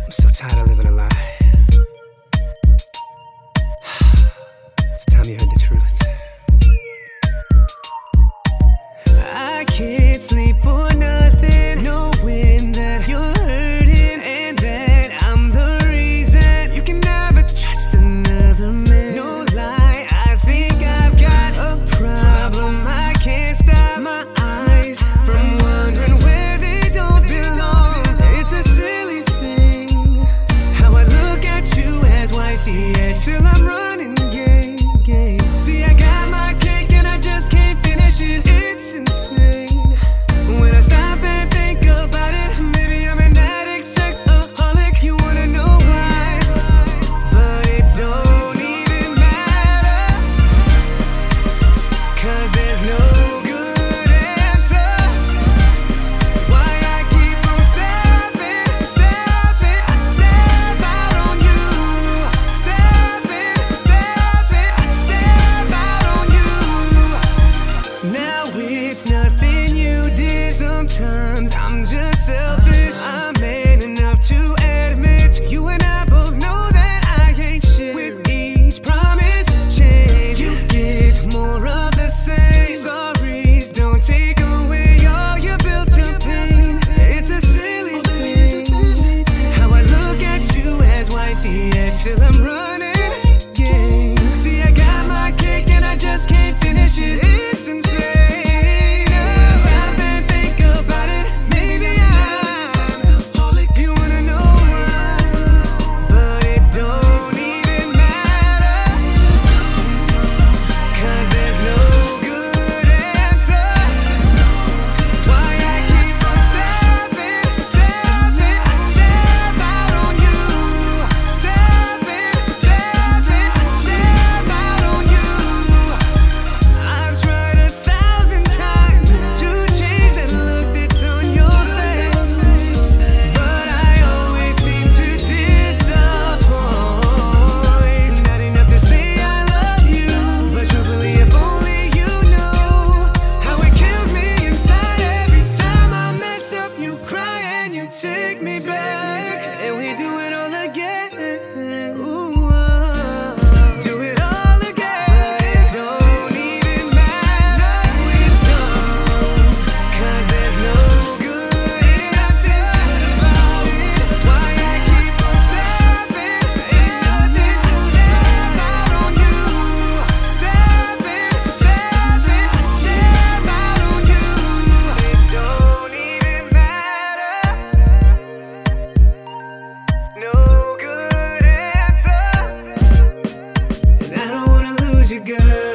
I'm so tired of living a lie. It's time you heard the truth. I can't sleep for nothing, knowing that you're hurting and that I'm the reason you can never trust another man. No lie, I think I've got a problem. I can't stop my eyes from wondering where they don't belong. It's a silly thing how I look at you as wifey, and still I'm running game. See, I got my cake and I just can't finish it. It's insane when I stop and think about it. Maybe I'm an addict, sexaholic. You wanna know why? But it don't even matter, 'cause there's no good answer why I keep on stepping. I step out on you. Stepping, I step out on you. Now it's nothing you did. Sometimes I'm just selfish. I'm man enough to admit you and I both know that I ain't shit. With each promise change, you get more of the same. Sorries don't take away all your built-up pain. It's a silly thing how I look at you as wifey, and still I'm running game. See, I got my cake and I just can't finish it. It's insane. Stop and think about it. Maybe you wanna know why? But it don't even matter, 'cause there's no good answer why I keep on stepping. I step out on you. Stepping, I step out on you. I've tried 1,000 times to change that look that's on your face, but I always seem to disappoint. Not enough to say I love you, but truthfully, if only you know how it kills me inside. Every time I mess up, you cry and you take me back, and we do it all again. Ooh, do it all again. It don't even matter. We don't, 'cause there's no good answer about it. Why I keep on stepping. I step out on you. Stepping, I step out on you. It don't even matter. No good answer, and I don't wanna lose you, girl.